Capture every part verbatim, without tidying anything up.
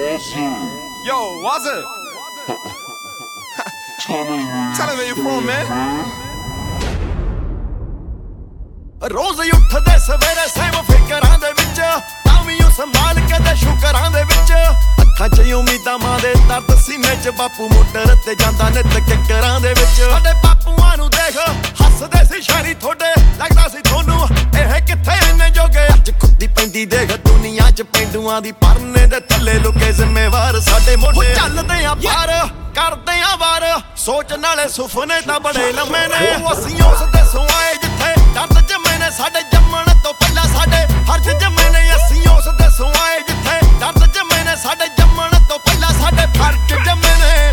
Yo, what's it? Tell me where you from, man. ਰੋਜ਼ ਉੱਠਦੇ ਸਵੇਰੇ same ਫਿਕਰਾਂ ਦੇ ਵਿੱਚ ਤਾਂ ਵੀ ਉਹ ਸੰਭਾਲ ਕੇ ਤੇ ਸ਼ੁਕਰਾਂ ਦੇ ਵਿੱਚ ਅੱਖਾਂ 'ਚ ਉਮੀਦਾਂ ਮਾਂ ਦੇ ਦਰਦ ਸੀਨੇ 'ਚ ਬਾਪੂ ਮੋਟਰ ਤੇ ਜਾਂਦਾ ਨਿੱਤ ਕਿੱਕਰਾਂ ਦੇ ਵਿੱਚ ਸਾਡੇ ਬਾਪੂਆਂ ਨੂੰ ਦੇਖ ਹੱਸਦੇ ਸੀ ਸ਼ਾਇਰੀ ਥੋੜੇ ਲੱਗਦਾ ਸੀ ਤੁਹਾਨੂੰ ਇਹ ਕਿੱਥੇ ਇੰਨੇ ਜੋਗੇ ਅੱਜ ਖੁੱਦੀ ਪੈਂਦੀ ਦੇਖ ਦੁਨੀਆ 'ਚ ਪੈਂਡੂਆਂ ਦੀ ਪਰਨੇ ਦੇ ਥੱਲੇ ਲੁਕੇ ਜ਼ਿੰਮੇਵਾਰ ਸਾਡੇ ਮੋਢੇ ਚੱਲਦੇ ਆ ਪਾਰ ਕਰਦੇ ਆ ਵਾਰ ਸੋਚ ਨਾਲੇ ਸੁਪਨੇ ਤਾਂ ਬੜੇ ਲੰਮੇ ਨੇ ਅਸੀਂ ਉਸ ਦੇ ਸੁਆਏ ਜਿੱਥੇ ਦਰਦ ਜੰਮੇ ਨੇ ਸਾਡੇ ਜੰਮਣ ਤੋਂ ਪਹਿਲਾਂ ਸਾਡੇ ਹਰਜ ਜੰਮੇ ਨੇ ਅਸੀਂ ਉਸ ਦੇ ਸੁਆਏ ਜਿੱਥੇ ਦਰਦ ਜੰਮੇ ਨੇ ਸਾਡੇ ਜੰਮਣ ਤੋਂ ਪਹਿਲਾਂ ਸਾਡੇ ਫਰਜ਼ ਜੰਮੇ ਨੇ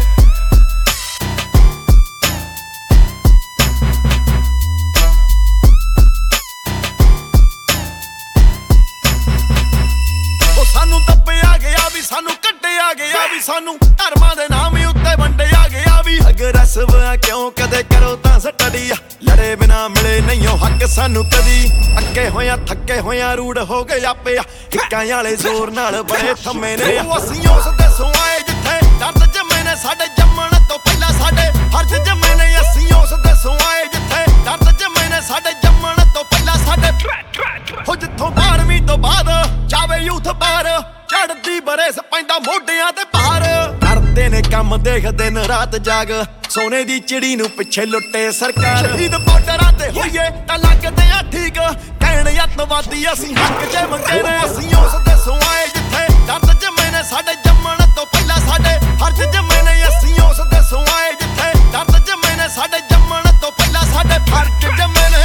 ਉਹ ਸਾਨੂੰ ਦੱਬਿਆ ਗਿਆ ਵੀ ਸਾਨੂੰ ਕੱਢਿਆ ਗਿਆ ਵੀ ਸਾਨੂੰ ਧਰਮਾਂ ਦੇ ਨਾਮ ਹੀ ਉੱਤੇ ਵੰਡਿਆ ਗਿਆ ਵੀ ਅਗਰ ਅਸਵਾ ਕਿਉਂ ਕਦੇ ਕਰੋ ਤਾਂ ਸਟੱਡੀ ਲੜੇ ਬਿਨਾ ਮਿਲੇ ਨਹੀਂ ਉਹ ਹੱਕ ਸਾਨੂੰ ਕਦੀ ਅੱਕੇ ਹੋਇਆ ਥੱਕੇ ਹੋਇਆ ਰੂੜ ਹੋ ਗਏ ਆਪੇ ਹਿੱਕਾਂ ਵਾਲੇ ਜ਼ੋਰ ਨਾਲ ਬੜੇ ਥੰਮੇ ਨੇ ਅਸੀਂ ਉਸ ਦੇ ਸੁਆਏ ਜਿੱਥੇ ਦਰਦ ਜੰਮੇ ਨੇ ਸਾਡੇ ਜੰਮਣ ਤੋਂ ਪਹਿਲਾਂ ਸਾਡੇ ਹਰਜ ਜੰਮੇ ਨੇ ਅਸੀਂ ਉਸ ਦੇ ਸੁਆਏ ਜਿੱਥੇ ਦਰਦ ਜੰਮੇ ਨੇ ਸਾਡੇ ਜੰਮਣ ਤੋਂ ਪਹਿਲਾਂ ਸਾਡੇ ਹੋ ਜਿੱਥੋਂ ਬਾਰਵੀਂ ਤੋਂ ਬਾਅਦ ਜਾਵੇ ਯੂਥ ਬਾਹਰ ਚੜਦੀ ਬਰੇਸ ਪੈਂਦਾ ਮੋਢਿਆਂ ਤੇ ਭਾਰ ਕਰਦੇ ਨੇ ਕੰਮ ਦੇਖ ਦਿਨ ਰਾਤ ਜਾਗ ਸੋਨੇ ਦੀ ਚਿੜੀ ਨੂੰ ਪਿੱਛੇ ਲੁੱਟੇ ਸਰਕਾਰ ਸ਼ਹੀਦ ਬਾਰਡਰਾਂ ਤੇ ਹੋਈਏ ਤਾਂ ਲੱਗਦੇ ਆ ਠੀਕ ਕਹਿਣ ਅੱਤਵਾਦੀ ਅਸੀਂ ਹੱਕ ਜੇ ਮੰਗੇ ਨੇ ਅਸੀਂ ਉਸ ਦੇ ਸੁਆਏ ਜਿੱਥੇ ਦਰਦ ਜੰਮੇ ਨੇ ਸਾਡੇ ਜੰਮਣ ਤੋਂ ਪਹਿਲਾਂ ਸਾਡੇ ਹਰਜ ਜੰਮੇ ਨੇ ਅਸੀਂ ਉਸ ਦੇ ਸੁਆਏ ਜਿੱਥੇ ਦਰਦ ਜੰਮੇ ਨੇ ਸਾਡੇ ਜੰਮਣ ਤੋਂ ਪਹਿਲਾਂ ਸਾਡੇ ਫਰਜ਼ ਜੰਮੇ ਨੇ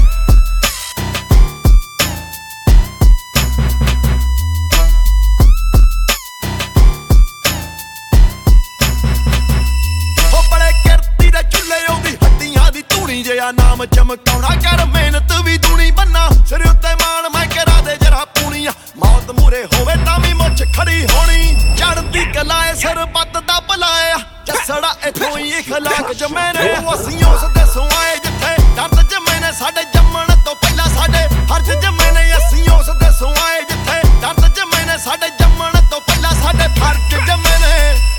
ਜਿਹਾ ਨਾਮ ਚਮਕਾਉਣਾ ਕਰ ਮਿਹਨਤ ਵੀ ਦੂਣੀ ਬੰਨਾ ਸਿਰ ਉੱਤੇ ਮਾਣ ਮੈਂ ਕਰਾ ਦੇ ਜਰਾ ਪੂਣੀਆਂ ਮੌਤ ਮੂਰੇ ਹੋਵੇ ਤਾਂ ਵੀ ਮੁੱਛ ਖੜੀ ਹੋਣੀ ਚੜਦੀ ਕਲਾਏ ਸਿਰ ਬੱਤ ਦਾ ਭਲਾਇਆ ਜੱਸੜਾ ਇਥੋਂ ਹੀ ਇਖਲਾਕ ਜੰਮੇ ਨੇ ਅਸੀਂ ਉਸ ਦੇ ਸੁਆਏ ਜਿੱਥੇ ਦਰਦ ਜੰਮੇ ਨੇ ਸਾਡੇ ਜੰਮਣ ਤੋਂ ਪਹਿਲਾਂ ਸਾਡੇ ਹਰਜ ਜੰਮੇ ਨੇ ਅਸੀਂ ਉਸ ਦੇ ਸੁਆਏ ਜਿੱਥੇ ਦਰਦ ਜੰਮੇ ਨੇ ਸਾਡੇ ਜੰਮਣ ਤੋਂ ਪਹਿਲਾਂ ਸਾਡੇ ਫਰਜ਼ ਜੰਮੇ ਨੇ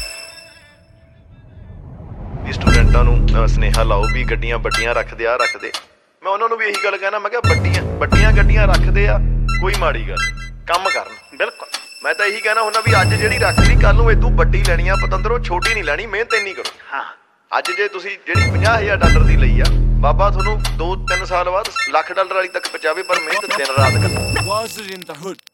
ਸਟੂਡੈਂਟਾਂ ਨੂੰ ਸੁਨੇਹਾ ਲਾਓ ਵੀ ਗੱਡੀਆਂ ਵੱਡੀਆਂ ਰੱਖਦੇ ਆ ਰੱਖਦੇ ਮੈਂ ਉਹਨਾਂ ਨੂੰ ਵੀ ਇਹੀ ਗੱਲ ਕਹਿਣਾ ਮੈਂ ਕਿਹਾ ਵੱਡੀਆਂ ਵੱਡੀਆਂ ਗੱਡੀਆਂ ਰੱਖਦੇ ਆ ਕੋਈ ਮਾੜੀ ਗੱਲ ਕੰਮ ਕਰਨ ਬਿਲਕੁਲ ਮੈਂ ਤਾਂ ਇਹੀ ਕਹਿਣਾ ਹੁੰਦਾ ਵੀ ਅੱਜ ਜਿਹੜੀ ਰੱਖ ਲਈ ਕੱਲ ਨੂੰ ਇਦੋਂ ਵੱਡੀ ਲੈਣੀ ਆ ਪਤੰਦਰੋਂ ਛੋਟੀ ਨਹੀਂ ਲੈਣੀ ਮਿਹਨਤ ਇੰਨੀ ਕਰੋ ਹਾਂ ਅੱਜ ਜੇ ਤੁਸੀਂ ਜਿਹੜੀ ਪੰਜਾਹ ਹਜ਼ਾਰ ਡਾਲਰ ਦੀ ਲਈ ਆ ਬਾਬਾ ਤੁਹਾਨੂੰ ਦੋ ਤਿੰਨ ਸਾਲ ਬਾਅਦ ਲੱਖ ਡਾਲਰ ਵਾਲੀ ਤੱਕ ਪਹੁੰਚਾਵੇ ਪਰ ਮਿਹਨਤ ਦਿਨ ਰਾਤ ਕਰਨੀ